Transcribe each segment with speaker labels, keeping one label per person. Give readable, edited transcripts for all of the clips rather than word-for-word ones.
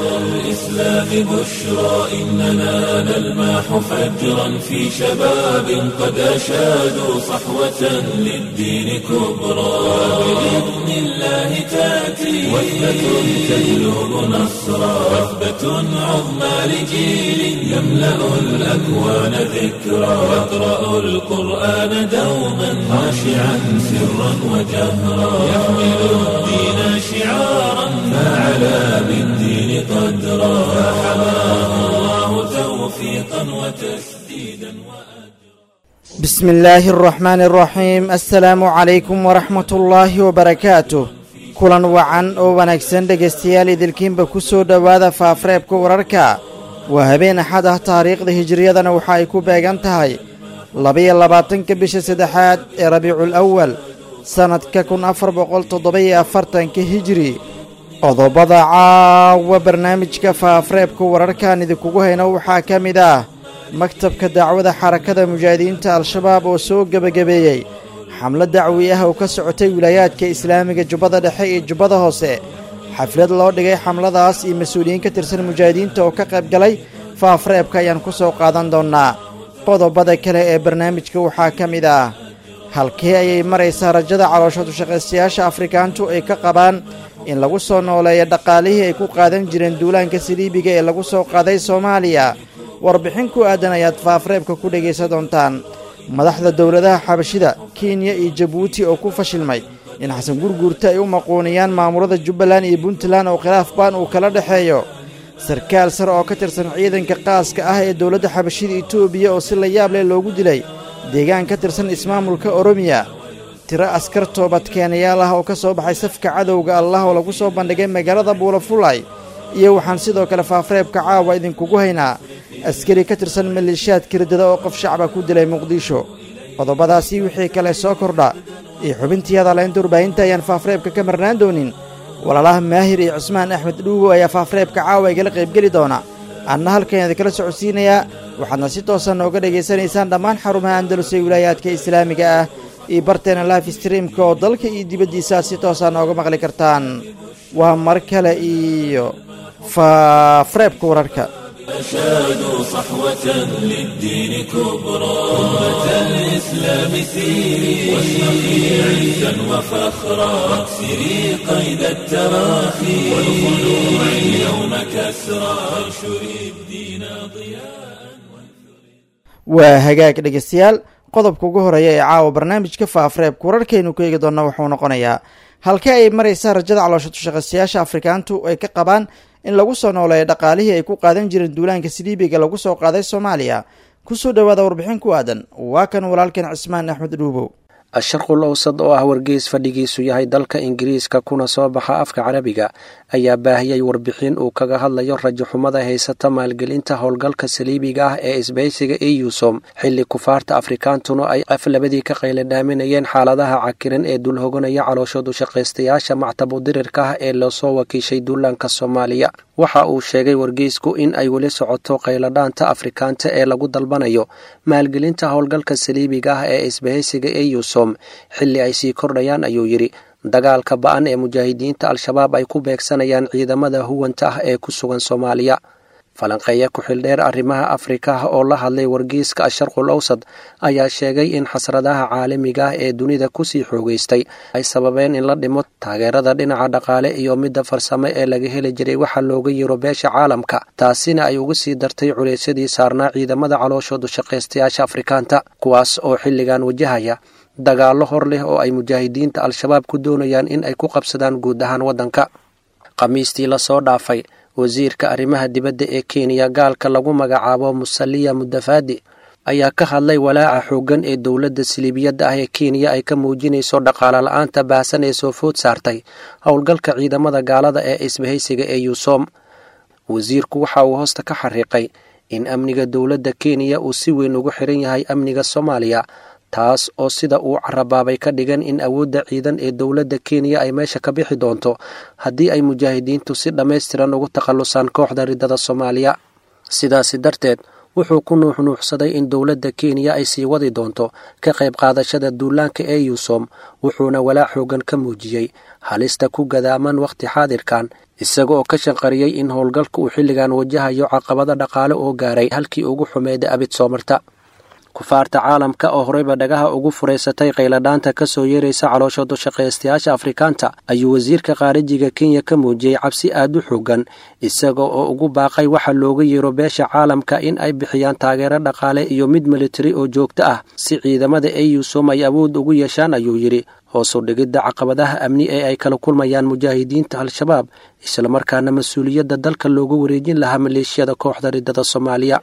Speaker 1: الإسلام بشرى إننا نلمح فجرا في شباب قد أشادوا صحوة للدين كبرى بإذن الله تأتي وثبة تجلب نصرا وثبة عظمى لجيل يملأ الأكوان ذكرا يقرأ القرآن دوما خاشعا سرا وجهرا يحمل الدين شعارا فعلى بالدين قدرا فحماه الله توفيقا وتسديدا
Speaker 2: بسم الله الرحمن الرحيم السلام عليكم ورحمة الله وبركاته kulan wacan oo wanaagsan dhegaystayaal idilkiinba ku soo dhowaada faafareebka wararka waa habeen axad ah taariikhda hijriyadana waxa ay ku beegan tahay 22 bisha saddexaad ee rabiicul awal sanadka 1447 hijri qodobada caawa barnaamijka faafareebka wararkan idinkugu hayno waxaa ka mid ah maktabka dacwada xarakada mujaahidiinta al-shabaab oo soo gebagabeeyey xamlad dacwi ah oo ka socotay wilaayaadka islaamiga jubbada dhexe iyo jubbada hoose xaflad loo dhigay xamladaas iyo mas-uuliyiin ka tirsan mujaahidiinta oo ka qayb galay faafareebka ayaan ku soo qaadan doonnaa qodobada kale ee barnaamijka waxaa ka mid ah halkee ayay maraysaa rajada caloosha dushaqaystayaasha afrikaantu ay ka qabaan in lagu soo nooleeyo dhaqaalihii ay ku qaadan jireen duulaanka saliibiga ee lagu soo qaaday soomaaliya warbixin ku aadan ayaad faafareebka ku dhegaysan doontaan madaxda dowladaha xabashida kenya iyo jabuuti oo ku fashilmay in xasan gurguurta ay u maquuniyaan maamulada jubbaland iyo puntland oo khilaaf baan uu kala dhexeeyo sarkaal sare oo ka tirsan ciidanka qaaska ah ee dowladda xabashida etoobiya oo si la yaab leh loogu dilay deegaan ka tirsan ismaamulka oromiya tiro askar toobadkeenayaal ah oo ka soo baxay safka cadowga allah oo lagu soo bandhigay magaalada buulafulay iyo waxaan sidoo kale faafareebka caawa idinkugu haynaa askari ka tirsan maleeshiyaadka riddada oo qof shacba ku dilay muqdisho qodobadaasi wixii kale soo kordha iyo xubintii hadalaynta warbaahinta ayaan faafareebka ka marnaan doonin walaalaha maahir iyo cusmaan axmed dhuugo ayaa faafareebka caawa igala qaybgeli doona anna halkan idinkala socodsiinayaa waxaadna si toosan nooga dhegaysanaysaan dhammaan xarumaha andalus ee wilaayaadka islaamiga ah iyo barteena life streamka oo dalka iyo dibaddiisa si toosan nooga maqli kartaan waa mar kale iyo faafareebka wararka
Speaker 1: أشادوا صحوة للدين كبرى أمة الإسلام سيري واشرقي عزا وفخرا واكسري قيد التراخي والخلوع اليوم كسرى وانشري الدين ضياء
Speaker 2: waa hagaag dhegaystayaal qodobka ugu horeeya ee caawa barnaamijka faafareebka wararkaynu ku eegi doonna wuxuu noqonayaa halkee ay maraysaa rajada caloosha dushaqaystayaasha afrikaantu ay ka qabaan in lagu soo nooleeyo dhaqaalihii ay ku qaadan jireen duulaanka saliibiga lagu soo qaaday soomaaliya ku soo dhowaada warbixin ku aadan waa kan walaalkan cismaan axmed dhuubow
Speaker 3: asharqul awsad oo ah wargeys fadhigiisu yahay dalka ingiriiska kuna soo baxa afka carabiga ayaa baahiyey warbixin uu kaga hadlayo rajaxumada haysata maalgelinta howlgalka saliibiga ah ee isbahaysiga eusom xilli kufaarta afrikaantuna ay aflabadii ka qayladhaaminayeen xaaladaha cakiran ee dulhoganaya calooshoodu shaqaystayaasha mactabudirirka ah ee loosoo wakiishay duulaanka soomaaliya waxa uu sheegay wargeysku in ay weli socoto qayladhaanta afrikaanta ee lagu dalbanayo maalgelinta howlgalka saliibiga ah ee isbahaysiga eusom xilli ay sii kordhayaan ayuu yidhi dagaalka ba-an ee mujaahidiinta al-shabaab ay ku beegsanayaan ciidamada huwanta ah ee ku sugan soomaaliya falanqeeya ku-xildheer arrimaha afrika oo la hadlay wargeyska asharqul awsad ayaa sheegay in xasradaha caalamiga ah ee dunida kusii xoogeystay ay sababeen in la dhimo taageerada dhinaca dhaqaale iyo midda farsamo ee laga heli jiray waxa looga yiro beesha caalamka taasina ay uga sii dartay culeysyadii saarnaa ciidamada calooshoodu shaqaystayaasha afrikaanta kuwaas oo xilligan wajahaya dagaallo hor leh oo ay mujaahidiinta al-shabaab ku doonayaan in ay ku qabsadaan guud ahaan waddanka khamiistii lasoo dhaafay wasiirka arrimaha dibadda ee kenya gaalka lagu magacaabo musaliya mudafaadi ayaa ka hadlay walaaca xooggan ee dowladda siliibiyadda ah ee kenya ay ka muujinayso dhaqaale la-aanta baahsan ee soo food saartay howlgalka ciidamada gaalada ee isbahaysiga ee eusom wasiirku waxa uu hoosta ka xariiqay in amniga dowladda kenya uu si weyn ugu xiran yahay amniga soomaaliya taas oo sida uu carabaabay ka dhigan in awoodda ciidan ee dowladda kenya ay meesha ka bixi doonto haddii ay mujaahidiintu si dhammaystiran ugu takhallusaan kooxda riddada soomaaliya sidaasi darteed wuxuu ku nuuxnuuxsaday in dowladda Kenya ay sii wadi doonto ka qayb qaadashada duulaanka EUSOM, wuxuuna walaac xoogan ka muujiyey halista ku gadaaman waqti xaadirkan, isaga oo ka shanqariyey in howlgalka uu xilligan wajahayo caqabado dhaqaale oo gaaray halkii ugu xumeyd abid soo marta. kufaarta caalamka oo horeyba dhagaha ugu fureysatay qayladhaanta ka soo yeeraysa caloosha dushaqaystayaasha Afrikaanta ayuu wasiirka qaarijiga Kenya ka muujiyey cabsi aad u xoogan, isaga oo ugu baaqay waxa looga yeero beesha caalamka in ay bixiyaan taageero dhaqaale iyo mid militari oo joogto ah si ciidamada EUSOM ay awood ugu yeeshaan, ayuu yidhi, hoos u dhigidda caqabadaha amni ee ay kala kulmayaan mujaahidiinta Al-Shabaab, isla markaana mas'uuliyadda dalka loogu wareejin lahaa maleeshiyada kooxda riddada Soomaaliya.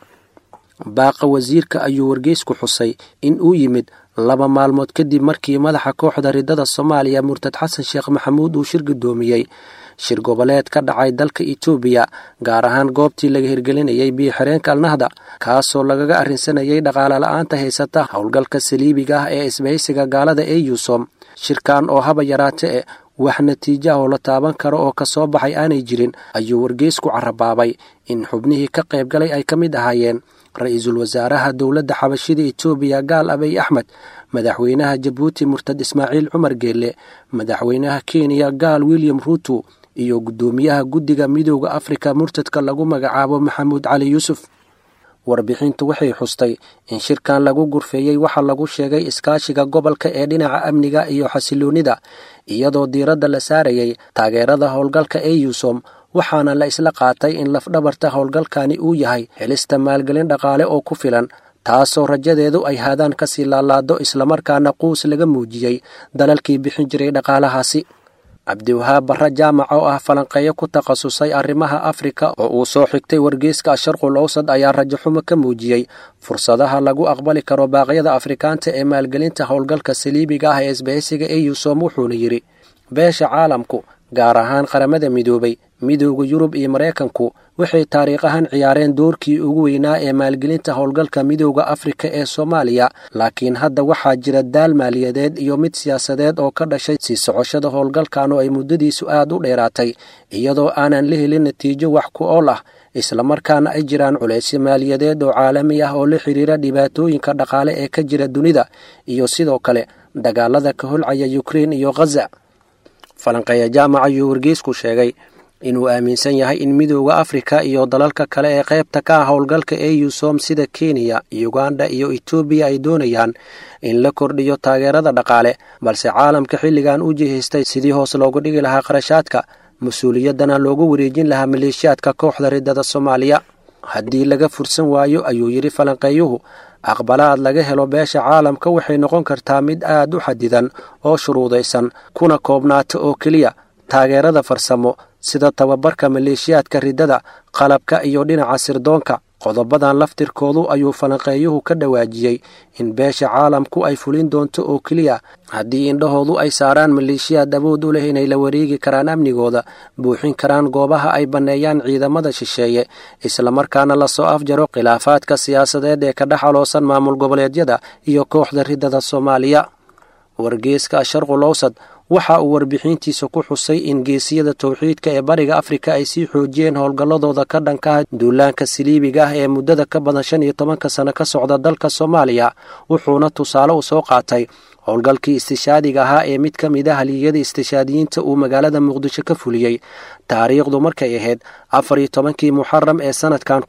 Speaker 3: baaqa wasiirka ayuu wargeysku xusay in uu yimid 2 maalmood kadib markii madaxa kooxda riddada Soomaaliya Murtad Xasan Sheekh Maxamuud uu shir gudoomiyey shir goboleed ka dhacay dalka Itoobiya, gaar ahaan goobtii laga hirgelinayay biyo-xireenka Al-Nahda, kaasoo lagaga arrinsanayay dhaqaale la'aanta haysata howlgalka saliibiga ah ee isbahaysiga gaalada EUSOM. shirkan oo haba yaraatee wax natiijo oo la taaban karo oo ka soo baxay aanay jirin, ayuu wargeysku carabaabay in xubnihii ka qayb galay ay ka mid ahaayeen ra'iisul wasaaraha dowladda xabashida Itoobiya Gaal Abiy Ahmed, madaxweynaha Jabuuti Murtad Ismaaciil Cumar Geelle, madaxweynaha Kenya Gaal William Ruto iyo gudoomiyaha guddiga midowga Afrika murtadka lagu magacaabo Maxamuud Cali Yuusuf. warbixintu waxay xustay in shirkan lagu gurfeeyey waxa lagu sheegay iskaashiga gobolka ee dhinaca amniga iyo xasiloonida, iyadoo diiradda la saarayay taageerada howlgalka EUSOM, waxaana la isla qaatay in lafdhabarta howlgalkani uu yahay helista maalgelin dhaqaale oo ku filan, taasoo rajadeedu ay haadaan ka sii laalaado, islamarkaana quus laga muujiyey dalalkii bixin jiray dhaqaalahaasi. Cabdiwahaab Barre Jaamac oo ah falanqeeyo ku takhasusay arrimaha Afrika oo uu soo xigtay wargeyska Sharqul Awsad ayaa rajo xumo ka muujiyey fursadaha lagu aqbali karo baaqyada Afrikaanta ee maalgelinta howlgalka saliibiga ah ee isbahaysiga EUSOM, wuxuuna yidhi beesha caalamku, gaar ahaan qaramada midoobay, midowga Yurub iyo Mareykanku waxay taariikh ahaan ciyaareen doorkii ugu weynaa ee maalgelinta howlgalka midowga Afrika ee Soomaaliya, laakiin hadda waxaa jira daal maaliyadeed iyo mid siyaasadeed oo ka dhashay sii socoshada howlgalkan oo ay muddadiisu aad u dheeraatay, iyadoo aanan la helin natiijo wax ku ool ah, isla markaana ay jiraan culaysyo maaliyadeed oo caalami ah oo la xiriira dhibaatooyinka dhaqaale ee ka jira dunida iyo sidoo kale dagaalada ka holcaya Ukraine iyo Gaza. falanqeeya Jaamac ayuu wargeysku sheegay inuu aaminsan yahay in midowga Afrika iyo dalalka kale ee qaybta ka ah howlgalka EUSOM sida Kenya, Uganda iyo Itoobiya ay doonayaan in la kordhiyo taageerada dhaqaale, balse caalamka xilligan u jihaystay sidii hoos loogu dhigi lahaa qarashaadka, mas'uuliyaddana loogu wareejin lahaa maleeshiyaadka kooxda riddada Soomaaliya. haddii laga fursan waayo, ayuu yidhi falanqeeyuhu, aqbalaad laga helo beesha caalamka waxay noqon kartaa mid aad u xadidan oo shuruudaysan, kuna koobnaata oo keliya taageerada farsamo sida tababarka maleeshiyaadka riddada, qalabka iyo dhinaca sirdoonka. qodobadan laftirkoodu ayuu falanqeeyuhu ka dhawaajiyey in beesha caalamku ay fulin doonto oo keliya haddii indhahoodu ay saaraan maleeshiyaad awood u leh inay la wareegi karaan amnigooda, buuxin karaan goobaha ay banneeyaan ciidamada shisheeye, islamarkaana lasoo afjaro khilaafaadka siyaasadeed ee ka dhex aloosan maamul goboleedyada iyo kooxda riddada Soomaaliya. wargeyska Sharqul Awsad waxa uu warbixintiisa ku xusay in geesiyada tawxiidka ee bariga Afrika ay sii xoojiyeen howlgalladooda ka dhanka duulaanka saliibiga ah ee muddada ka badan 15 sano ka socda dalka Soomaaliya, wuxuuna tusaale u soo qaatay howlgalkii istishaadiga ahaa ee mid ka mid ah haliyada istishaadiyiinta uu magaalada Muqdisho ka fuliyey taariikhdu markay ahayd 14 Muharram ee sanadkan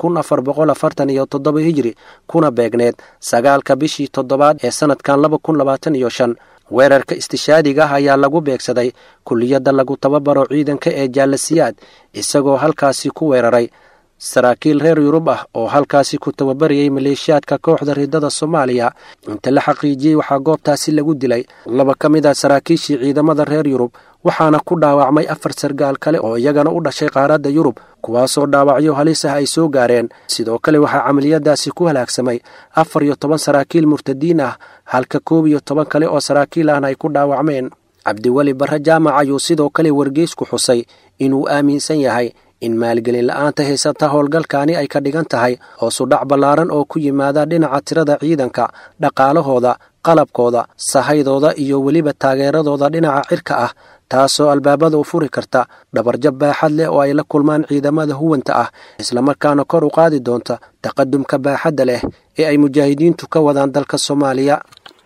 Speaker 3: 1447 Hijri, kuna beegneed 9 bishii 7 ee sanadkan 2025. weerarka istishaadiga ah ayaa lagu beegsaday kulliyadda lagu tababaro ciidanka ee Jaalasiyaad, isagoo halkaasi ku weeraray saraakiil reer Yurub ah oo halkaasi ku tababarayay maleeshiyaadka kooxda riddada Soomaaliya. inta la xaqiijiyey waxaa goobtaasi lagu dilay 2 ka mid ah saraakiishii ciidamada reer Yurub, waxaana ku dhaawacmay 4 sargaal kale oo iyagana u dhashay qaaradda Yurub, kuwaasoo dhaawacyo halis ah ay soo gaareen. sidoo kale waxaa camaliyadaasi ku halaagsamay 14 saraakiil murtadiin ah, halka 11 kale oo saraakiil ahna ay ku dhaawacmeen. Cabdiwali Barre Jaamac ayuu sidoo kale wargeysku xusay inuu aaminsan yahay in maalgelin la'aanta haysata howlgalkani ay ka dhigan tahay hoosu dhac ballaaran oo ku yimaada dhinaca tirada ciidanka, dhaqaalahooda, qalabkooda, sahaydooda iyo weliba taageeradooda dhinaca cirka ah, taasoo albaabada u furi karta dhabarjab baaxad leh oo ay la kulmaan ciidamada huwanta ah islamarkaana kor u qaadi doonta taqadumka baaxadda leh ee ay mujaahidiintu ka wadaan dalka Soomaaliya.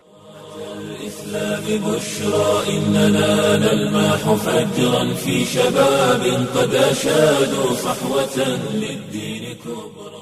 Speaker 1: بشرى إننا نلمح فجرا في شباب قد أشادوا صحوة للدين كبرى.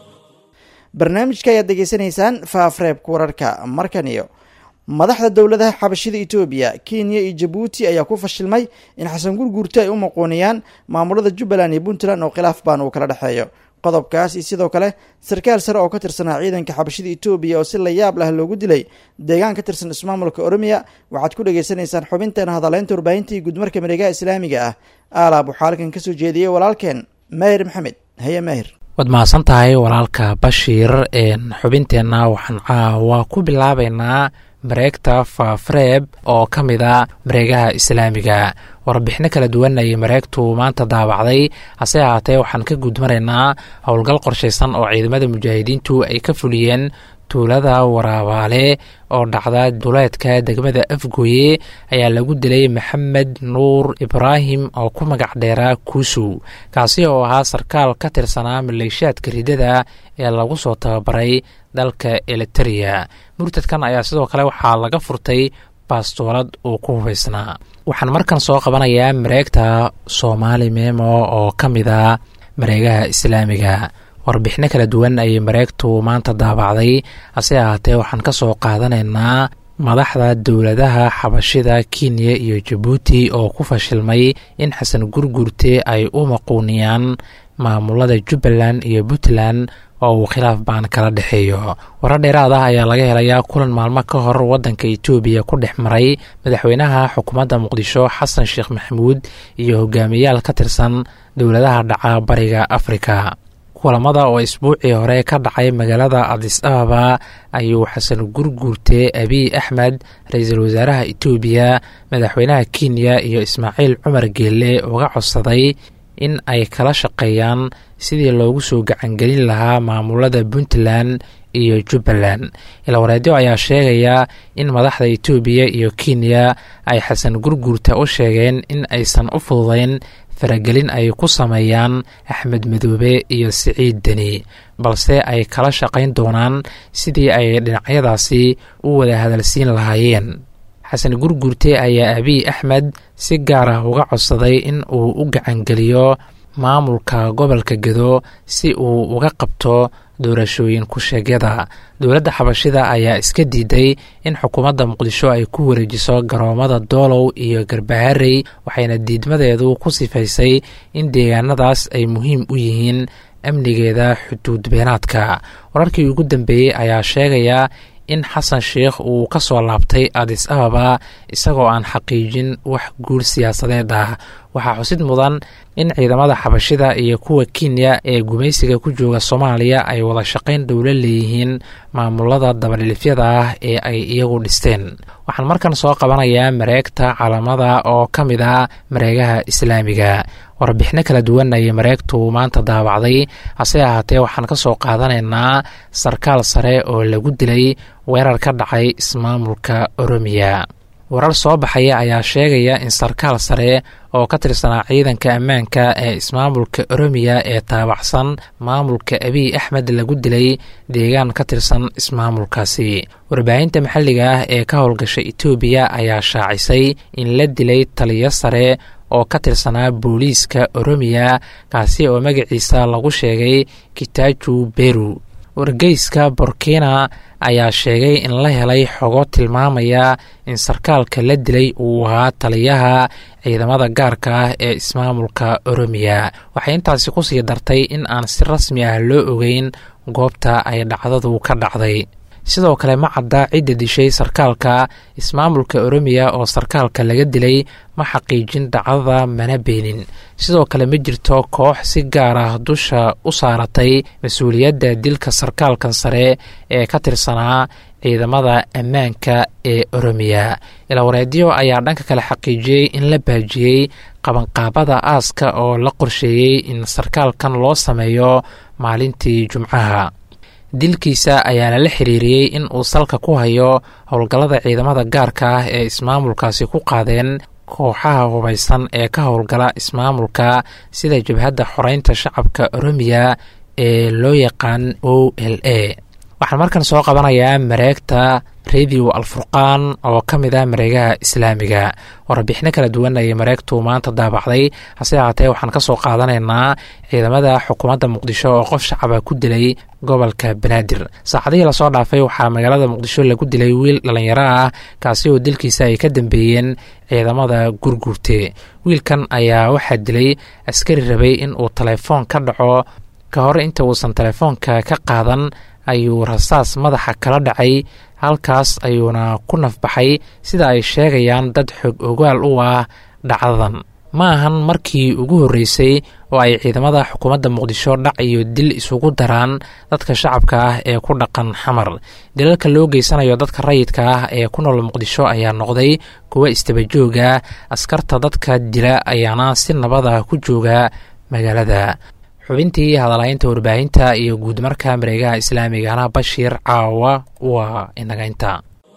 Speaker 2: barnaamijka ayaad degeysanaysaan faafreebka wararka markan iyo madaxda dowladaha xabashida Itoobiya, Kenya iyo Djibouti ayaa ku fashilmay in Xasan Gurgurta ay u maqooniyaan maamulada Jubbaland iyo Puntland oo khilaaf baan uu kala dhaxeeyo. qodobkaas iyo sidoo kale sarkaal sare oo ka tirsanaa ciidanka xabashida Itoobiya oo si la yaab leh loogu dilay deegaan ka tirsan ismaamulka Oromiya. waxaad ku dhageysanaysaan xubinteena hadaleynta warbaahinta iyo gudmarka mareegaha islaamiga ah. aalaab waxaa halkan kasoo jeediyey walaalkeen Maahir Maxamed. haye Maahir.
Speaker 4: waad mahadsan tahay walaalka Bashiir. xubinteenna waxaan caawa ku bilaabaynaa mareegta faafreeb oo ka mid a mareegaha islaamiga. warbixino kala duwan ayay mareegtu maanta daabacday, hase ahaatee waxaan ka gudmaraynaa howlgal qorshaysan oo ciidamada mujaahidiintu ay ka fuliyeen tuulada Waraabaale oo dhacda duleedka degmada Afgooye ayaa lagu dilay Maxamed Nuur Ibraahim oo ku magac dheeraa Kuusu, kaasi oo ahaa sarkaal ka tirsanaa maleeshiyaadka ridada ee lagu soo tababaray dalka Eritrea. murtadkan ayaa sidoo kale waxaa laga furtay baastoolad uu ku hubaysnaa. waxaan markan soo qabanayaa mareegta Soomaali Memo oo ka mid a mareegaha islaamiga. warbixino kala duwan ayay mareegtu maanta daabacday, hase ahaatee waxaan ka soo qaadanaynaa madaxda dowladaha xabashida Kenya iyo Djibouti oo ku fashilmay in Xasan Gurgurte ay u maquuniyaan maamulada Jubbaland iyo Puntland oo uu khilaaf baan kala dhexeeyo. warar dheeraad ah ayaa laga helayaa kulan maalmo ka hor waddanka Itoobiya ku dhex maray madaxweynaha xukuumadda Muqdisho Xasan Sheekh Maxamuud iyo hogaamiyayaal ka tirsan dowladaha dhaca bariga Afrika. kulamada oo isbuucii hore ka dhacay magaalada Addis Ababa ayuu Xasan Gurgurte Abiy Ahmed, ra-iisul wasaaraha Itoobiya, madaxweynaha Kenya iyo Ismaaciil Cumar Geelle uga codsaday in ay kala shaqeeyaan sidii loogu soo gacangelin lahaa maamulada Puntland iyo Jubbaland. ilwareedyo ayaa sheegaya in madaxda Itoobiya iyo Kenya ay Xasan Gurgurte u sheegeen in aysan u fududayn faragelin ay ku sameeyaan Axmed Madoobe iyo Siciid Deni, balse ay kala shaqayn doonaan sidii ay dhinacyadaasi u wada hadalsiin lahaayeen. Xasan Gurgurte ayaa Abiy Ahmed si gaar ah uga codsaday in uu u gacangeliyo maamulka gobolka Gedo si uu uga qabto doorashooyin ku sheegyada. dowladda xabashida ayaa iska diiday in xukuumadda Muqdisho ay ku wareejiso garoomada Doolow iyo Garbaharey, waxayna diidmadeedu ku sifaysay in deegaanadaas ay muhiim u yihiin amnigeeda xuduud beenaadka. wararkii ugu dambeeyey ayaa sheegaya in Xasan Sheekh uu ka soo laabtay Addis Ababa isagoo aan xaqiijin wax guul siyaasadeed ah. waxaa xusid mudan in ciidamada xabashida iyo kuwa Kenya ee gumaysiga ku jooga Soomaaliya ay wada shaqayn dowla leeyihiin maamulada dabadhilifyada ah ee ay iyagu dhisteen. waxaan markan soo qabanayaa mareegta Calaamada oo ka mid ah mareegaha islaamiga. warbixino kala duwan ayay mareegtu maanta daabacday, hase ahaatee waxaan ka soo qaadanaynaa sarkaal sare oo lagu dilay weerar ka dhacay ismaamulka Oromiya. warar soo baxaya ayaa sheegaya in sarkaal sare oo ka tirsanaa ciidanka ammaanka ee ismaamulka Oromiya ee taabacsan maamulka Abiy Ahmed lagu dilay deegaan ka tirsan ismaamulkaasi. warbaahinta maxalliga ah ee ka howlgashay Itoobiya ayaa shaacisay in la dilay taliye sare oo ka tirsanaa booliiska Oromiya, kaasi oo magaciisa lagu sheegay Kitaju Beru. wargeyska Burkina ayaa sheegay in la helay xogo tilmaamaya in sarkaalka la dilay uu ahaa taliyaha ciidamada gaarka ah ee ismaamulka Oromiya. waxay intaasi ku sii dartay in aan si rasmi ah loo ogeyn goobta ay dhacdadu ka dhacday. sidoo kale ma cadda cidda dishay sarkaalka ismaamulka Oromiya oo sarkaalka laga dilay ma xaqiijin dhacdada mana beenin. sidoo kale ma jirto koox si gaar ah dusha u saaratay mas-uuliyadda dilka sarkaalkan sare ee ka tirsanaa ciidamada ammaanka ee Oromiya. ilwareedyo ayaa dhanka kale xaqiijiyey in la baajiyey qabanqaabada aaska oo la qorsheeyey in sarkaalkan loo sameeyo maalintii Jumcaha. dilkiisa ayaana la xiriiriyey in uu salka ku hayo howlgallada ciidamada gaarka ah ee ismaamulkaasi ku qaadeen kooxaha hubaysan ee ka howlgala ismaamulka sida jabhadda xoreynta shacabka oromiya ee loo yaqaan o l a waxaan markan soo qabanayaa mareegta radio alfurqaan oo ka mid ah mareegaha islaamiga warbixino kala duwan ayay mareegtu maanta daabacday hase ahaatee waxaan ka soo qaadanaynaa ciidamada xukuumadda muqdisho oo qof shacaba ku dilay gobolka banaadir saacadihii lasoo dhaafay waxaa magaalada muqdisho lagu dilay wiil dhallinyaro ah kaasi oo dilkiisa ay ka dambeeyeen ciidamada gurgurte wiilkan ayaa waxaa dilay askari rabay in uu telefoon ka dhaco ka hor inta uusan telefoonka ka qaadan ayuu rasaas madaxa kala dhacay halkaas ayuuna ku nafbaxay sida ay sheegayaan dad xog ogaal u ah dhacdadan ma ahan markii ugu horreysay oo ay ciidamada xukuumadda muqdisho dhac iyo dil isugu daraan dadka shacabka ah ee ku dhaqan xamar dilalka loo geysanayo dadka rayidka ah ee ku nool muqdisho ayaa noqday kuwa istabajooga askarta dadka dila ayaana si nabada ku jooga magaalada xubintii hadalhaynta warbaahinta iyo guudmarka mareegaha islaamigana bashiir caawa waa inaga inta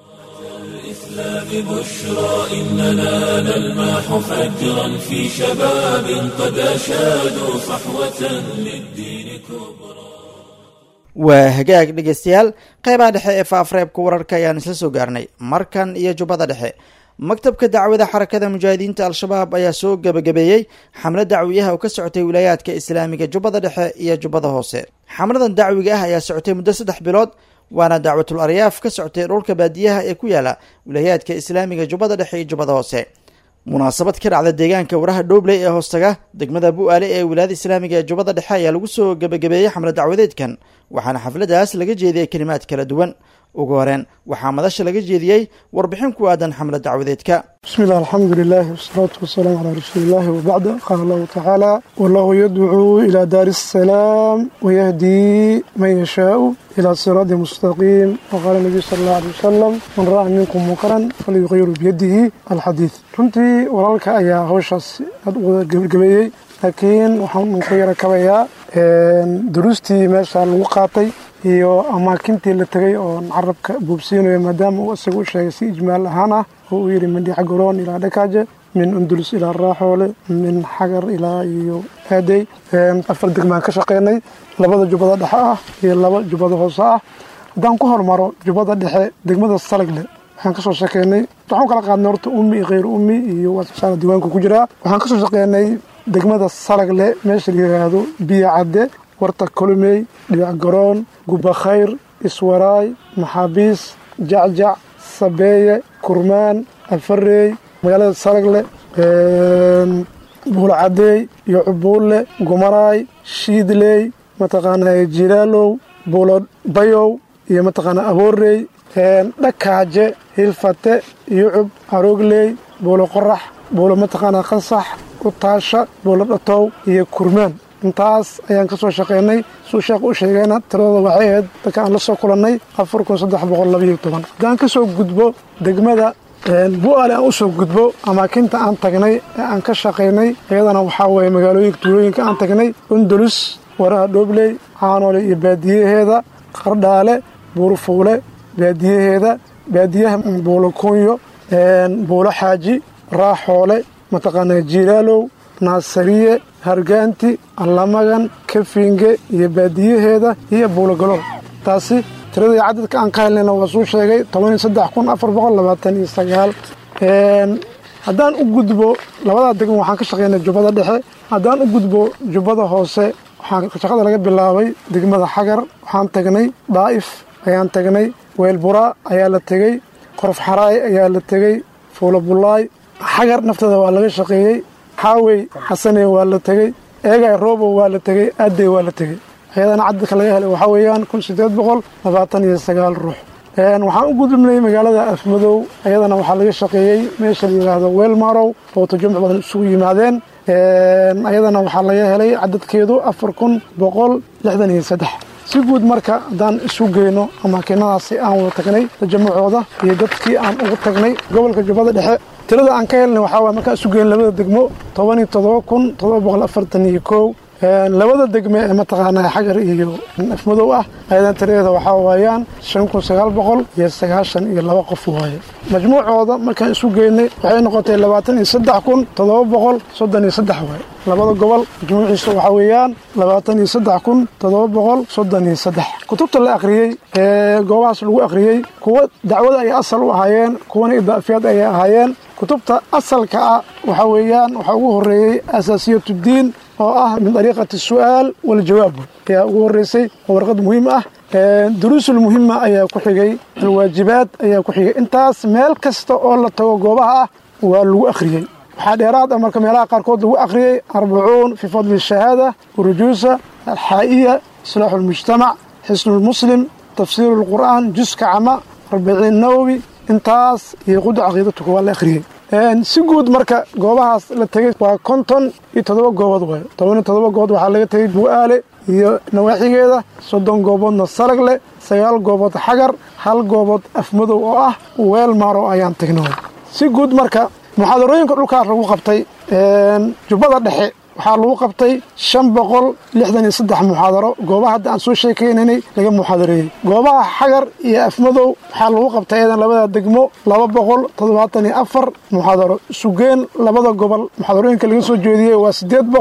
Speaker 1: الإسلام بشرى إننا نلمح فجرا في شباب قد أشادوا صحوة للدين كبرى
Speaker 2: waa hagaag dhegeystayaal qeybaha dhexe ee faafreebka wararka ayaan isla soo gaarnay markan iyo jubbada dhexe maktabka dacwada xarakada mujaahidiinta al-shabaab ayaa soo gebagabeeyey xamlad dacwiyaha oo ka socotay wilaayaadka islaamiga jubbada dhexe iyo jubbada hoose xamladan dacwiga ah ayaa socotay muddo 3 bilood waana dacwatul aryaaf ka socotay dhulka baadiyaha ee ku yaala wilaayaadka islaamiga jubbada dhexe iyo jubbada hoose munaasabad ka dhacda deegaanka waraha dhoobley ee hoostaga degmada bu-aale ee wilaayada islaamiga ee jubbada dhexe ayaa lagu soo gebagabeeyey xamlad dacwadeedkan waxaana xafladaas laga jeediyey kelimaad kala duwan ugu horeen waxaa madasha laga jeediyey warbixin ku aadan xamlad dacwadeedka
Speaker 5: bismillahi alxamdulilahi wasalaatu wasalaamu calaa rasuulillahi wabacda qaala allahu tacaala wallahu yadcuu ilaa daari asalaam wayahdii man yashaau ilaa siraadi mustaqiim waqaala nabiyu sala allahu alay wasalam man ra'a minkum munkaran falyuqayiru biyadihi alxadiid runtii walaalka ayaa hawshaas aad u wada gebagabeeyey laakiin waxaan ka yara kabayaa duruustii meesha lagu qaatay iyo amaakintii la tegay oo carabka buubsiinayo maadaama uu isaga u sheegay si ijmaal ahaan ah oo uu yidhi min dhiica garoon ilaa dhakaaje min undulus ilaa raaxoole min xagar ilaa iyo aadey 4 degmaan ka shaqeynay 2 jubbada dhexe ah iyo 2 jubbada hoose ah haddaan ku hormaro jubbada dhexe degmada salagle waxaan kasoo shaqeynay waxaan kala qaadnay horta ummi iyo khayr ummi iyo wasaana diiwaanku ku jiraa waxaan kasoo shaqeynay degmada salagle meesha la yiraahdo biyo cadde warta kolomey dhibac garoon guba khayr iswaraay maxaabiis jacjac sabeeye kurmaan afareey magaalada salagle buulo cadeey iyo cubuulle gumaraay shiidley mataqaanaa jilaalow buulo bayow iyo mataqaanaa aboorey dhakaaje hilfate yucub aroogley buulo qorax buulo mataqaanaa qasax utaasha buulo dhatow iyo kurmaan intaas ayaan ka soo shaqeynay suu sheekh u sheegayna tiradooda waxay ahayd dadka aan la soo kulannay 4312 haddaan ka soo gudbo degmada bu-aale aan u soo gudbo amaakinta aan tagnay ee aan ka shaqaynay iyadana waxaa weeye magaalooyinka tuulooyinka aan tagnay undulus waraha dhoobley caanoole iyo baadiyaheeda qardhaale buurfuule baadiyaheeda baadiyaha buulo kunyo buulo xaaji raaxoole mataqaanaa jilaalow naasariye hargaanti allamagan kafinge iyo baadiyaheeda iyo buulogalool taasi tiradii cadadka aan ka helnayna waa suu sheegay 13429 haddaan u gudbo labadaa degmo waxaan ka shaqeynay jubbada dhexe haddaan u gudbo jubbada hoose waxaa shaqada laga bilaabay degmada xagar waxaan tagnay daa'if ayaan tagnay weelbura ayaa la tegey qorof xaraay ayaa la tegey fuulabulaay xagar nafteeda waa laga shaqeeyey xaawey xasane waa la tegey eegay roobo waa la tegey aadey waa la tegey ayadana cadadka laga helay waxaa weeyaan 1829 ruux waxaan u gudubnay magaalada afmadow ayadana waxaa laga shaqeeyey meesha la yidhaahdo weelmarow oo tajammuc badan isugu yimaadeen ayadana waxaa laga helay cadadkeedu 4163 si guud marka haddaan isu geyno amaakinadaasi aan wada tagnay tajamucooda iyo dadkii aan ugu tagnay gobolka jubbada dhexe tirada aan ka helnay waxaa waay markaan isu geyn labada degmo 17741 labada degme ee mataqaanaa xagar iyo afmadow ah ayadan tiradeeda waxaa waayaan 5992 qof waaye majmuucooda markaan isu geynay waxay noqotay 23733 waaye labada gobol majmuuciisa waxaa weeyaan 23733 kutubta la akhriyey goobahaas lagu akhriyey kuwa dacwada ay asal u ahaayeen kuwana idaafiyad ay ahaayeen kutubta asalka ah waxaa weeyaan waxaa ugu horeeyey asaasiyatudiin oo ah min dariiqati su'aal waljawaab ayaa ugu horeysay oo warqad muhiim ah duruusul muhiima ayaa ku xigay alwaajibaad ayaa ku xigay intaas meel kasta oo la tago goobaha ah waa lagu akhriyey waxaa dheeraad ah marka meelaha qaarkood lagu akhriyey 40 fi fadli shahaada urujuusa alxaa'iya islaaxu lmujtamac xisnu lmuslim tafsiiru lqur'aan juska cama 40 nawawi intaas iyo qudu caqiidatuka waa la akhriyey si guud marka goobahaas la tegey waa 57 goobood waaye 17 goobood waxaa laga tegey bu'aale iyo nawaaxigeeda 30 gooboodna salag leh 9 goobood xagar 1 goobood afmadow oo ah weel maaro ayaan tagnay si guud marka muxaadarooyinka dhulkaas lagu qabtay jubbada dhexe waxaa lagu qabtay 563 muxaadaro goobaha hadda aan soo sheekaynay laga muxaadareeyey goobaha xagar iyo afmadow waxaa lagu qabtay eedan labada degmo 274 muxaadaro sugeen labada gobol muxaadarooyinka laga soo jeediyey waa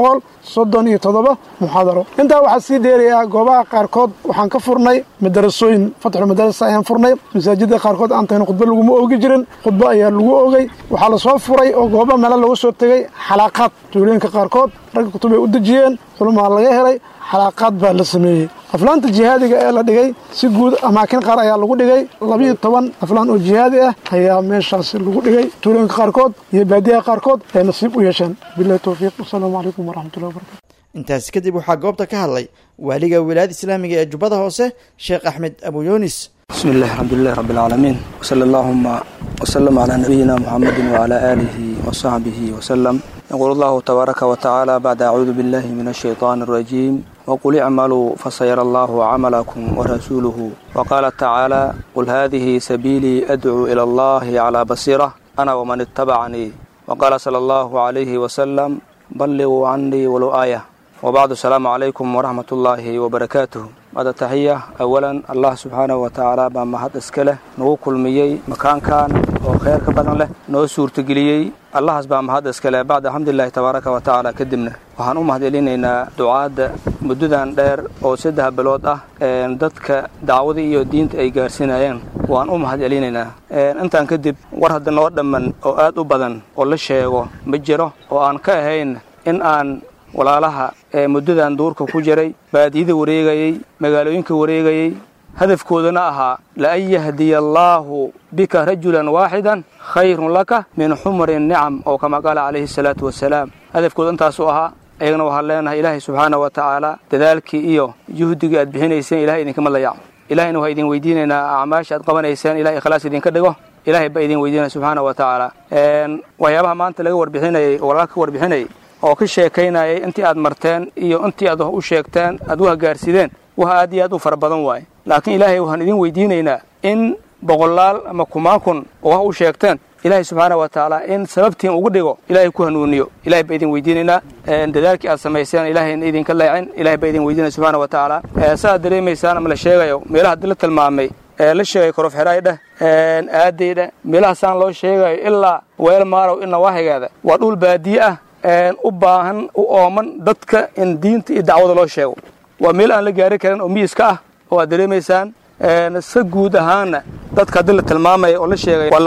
Speaker 5: 837 muxaadaro intaa waxaa sii dheerayaa goobaha qaarkood waxaan ka furnay madarasooyin fatxul madarasa ayaan furnay masaajidda qaarkood aan tahayna khudbo laguma oogi jirin khudbo ayaa lagu oogay waxaa la soo furay oo gooba meelo lagu soo tegey xalaaqaad tuulooyinka qaarkood ragga kutub ay u dejiyeen culumaa laga helay xalaaqaad baa la sameeyey aflaanta jihaadiga ee la dhigay si guud amaakin qaar ayaa lagu dhigay 12 aflaan oo jihaadi ah ayaa meeshaas lagu dhigay tuulooyinka qaarkood iyo baadiyaha qaarkood ee nasiib u yeesheen billahi tawfiiq wassalaamu calaykum waraxmatullahi wabarakatu
Speaker 2: intaas kadib waxaa goobta ka hadlay waaliga wilaayada islaamiga ee jubbada hoose sheekh axmed abu yunis
Speaker 6: بسم الله الحمد لله رب العالمين وصلى اللهم وسلم على نبينا محمد وعلى آله وصحبه وسلم يقول الله تبارك وتعالى بعد أعوذ بالله من الشيطان الرجيم وقل اعملوا فسيرى الله عملكم ورسوله وقال تعالى قل هذه سبيلي أدعو إلى الله على بصيرة أنا ومن اتبعني وقال صلى الله عليه وسلم بلغوا عني ولو آية وبعد السلام عليكم ورحمة الله وبركاته بعد تحية أولا الله سبحانه وتعالى بمهد اسكله نو كل ميي مكان كان وخير كبدن له نو سورة قليي الله سبحانه مهد اسكله بعد الحمد لله تبارك وتعالى كدمنا وحن مهد إلينا دعاء مدودان دير أو سدها بلود dadka dacwada iyo diinta ay gaarsinayeen waan u mahad celinayna intaan kadib war hadda noo dhaman oo aad u badan oo la sheego ma jiro oo aan ka ahayn in aan walaalaha muddadan duurka ku jiray baadiyada wareegayay magaalooyinka wareegayay hadafkoodana ahaa la an yahdiya allaahu bika rajulan waaxidan khayrun laka min xumri nicam oo kama qaala calayhi salaatu wasalaam hadafkooda intaasuu ahaa ayagana waxaan leenahay ilaahay subxaana wa tacaala dadaalkii iyo juhdigii aad bixinayseen ilahay idinkama layaco ilahayna waxaa idin weydiinaynaa acmaasha aad qabanayseen ilahay ikhlaas idinka dhigo ilahay baa idin weydiinaya subxaana wa tacaala waxyaabaha maanta laga warbixinayay oo walaalka ka warbixinayay oo ka sheekaynayay intii aad marteen iyo intii aad wax u sheegteen aad wax gaarsideen waxa aad iyo aad u fara badan waaye laakiin ilaahay waxaan idin weydiinaynaa in boqolaal ama kumaan kun oo wax u sheegteen ilaahay subxaana wa tacaala in sababtiin ugu dhigo ilaahay ku hanuuniyo ilaahay baa idin weydiinaynaa dadaalkii aad samayseen ilaahayna idinka leecin ilaahay baa idin weydiinaya subxaana wa tacaala saaad dareemaysaan ama la sheegayo meelaha hadii la tilmaamay la sheegay korof xiraydheh aadaydheh meelahaasaan loo sheegayo ilaa weel maarow ilna waahigeeda waa dhul baadiye ah u baahan u ooman dadka in diinta iyo dacwada loo sheego waa meel aan la gaari karin oo miyiska ah oo aad dareemaysaan sa guud ahaana dadka haddii la tilmaamaya oo la sheegay waa